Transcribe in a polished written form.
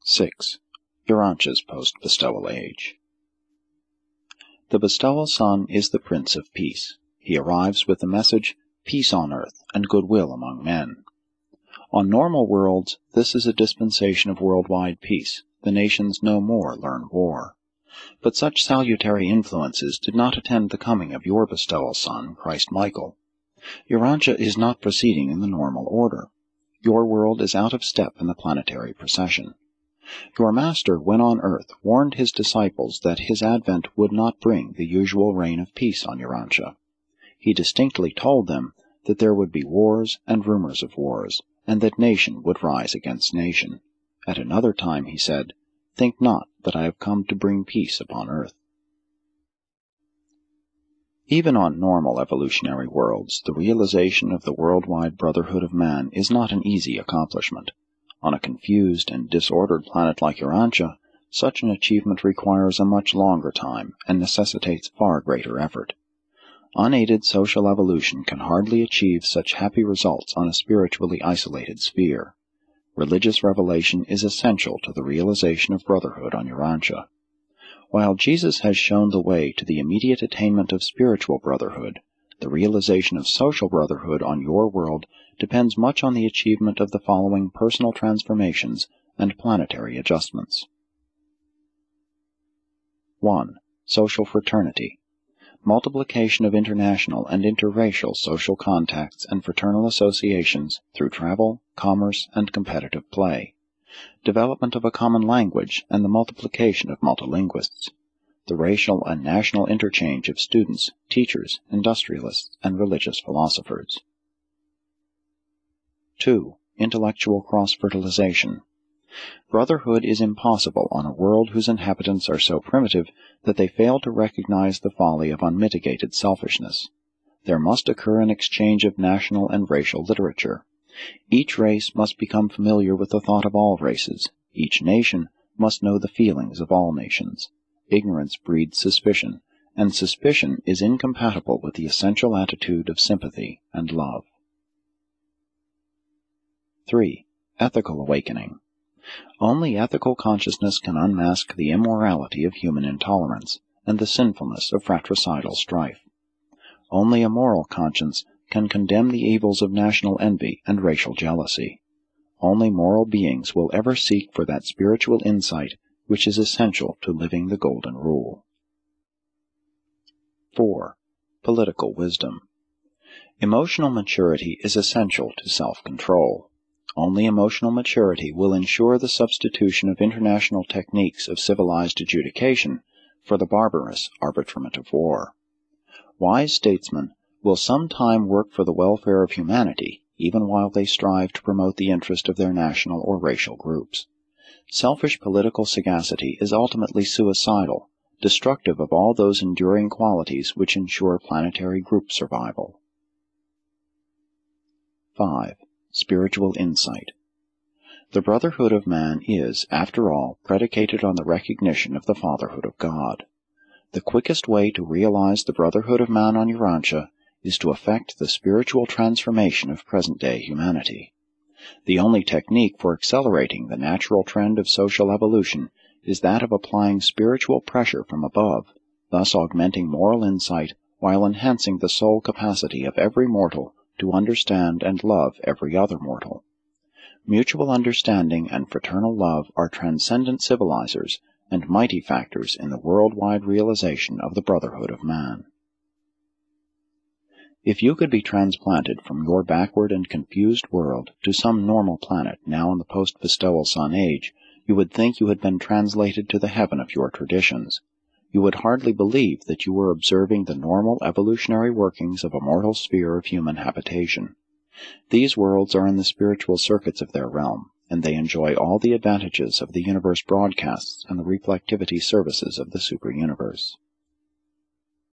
6. Urantia's post-bestowal age. The bestowal son is the Prince of Peace. He arrives with the message, peace on earth and goodwill among men. On normal worlds, this is a dispensation of worldwide peace. The nations no more learn war. But such salutary influences did not attend the coming of your bestowal son, Christ Michael. Urantia is not proceeding in the normal order. Your world is out of step in the planetary procession. Your Master, when on earth, warned his disciples that his advent would not bring the usual reign of peace on Urantia. He distinctly told them that there would be wars and rumors of wars, and that nation would rise against nation. At another time he said, "Think not that I have come to bring peace upon earth." Even on normal evolutionary worlds, the realization of the worldwide brotherhood of man is not an easy accomplishment. On a confused and disordered planet like Urantia, such an achievement requires a much longer time and necessitates far greater effort. Unaided social evolution can hardly achieve such happy results on a spiritually isolated sphere. Religious revelation is essential to the realization of brotherhood on Urantia. While Jesus has shown the way to the immediate attainment of spiritual brotherhood, the realization of social brotherhood on your world depends much on the achievement of the following personal transformations and planetary adjustments. 1. Social fraternity. Multiplication of international and interracial social contacts and fraternal associations through travel, commerce, and competitive play. Development of a common language and the multiplication of multilinguists. The racial and national interchange of students, teachers, industrialists, and religious philosophers. 2. Intellectual cross-fertilization. Brotherhood is impossible on a world whose inhabitants are so primitive that they fail to recognize the folly of unmitigated selfishness. There must occur an exchange of national and racial literature. Each race must become familiar with the thought of all races. Each nation must know the feelings of all nations. Ignorance breeds suspicion, and suspicion is incompatible with the essential attitude of sympathy and love. 3. Ethical awakening. Only ethical consciousness can unmask the immorality of human intolerance and the sinfulness of fratricidal strife. Only a moral conscience can condemn the evils of national envy and racial jealousy. Only moral beings will ever seek for that spiritual insight which is essential to living the Golden Rule. 4. Political wisdom. Emotional maturity is essential to self-control. Only emotional maturity will ensure the substitution of international techniques of civilized adjudication for the barbarous arbitrament of war. Wise statesmen will sometime work for the welfare of humanity, even while they strive to promote the interest of their national or racial groups. Selfish political sagacity is ultimately suicidal, destructive of all those enduring qualities which ensure planetary group survival. 5. Spiritual insight. The brotherhood of man is, after all, predicated on the recognition of the fatherhood of God. The quickest way to realize the brotherhood of man on Urantia is to effect the spiritual transformation of present-day humanity. The only technique for accelerating the natural trend of social evolution is that of applying spiritual pressure from above, thus augmenting moral insight while enhancing the soul capacity of every mortal to understand and love every other mortal. Mutual understanding and fraternal love are transcendent civilizers and mighty factors in the worldwide realization of the brotherhood of man. If you could be transplanted from your backward and confused world to some normal planet now in the post-bestowal sun age, you would think you had been translated to the heaven of your traditions. You would hardly believe that you were observing the normal evolutionary workings of a mortal sphere of human habitation. These worlds are in the spiritual circuits of their realm, and they enjoy all the advantages of the universe broadcasts and the reflectivity services of the superuniverse.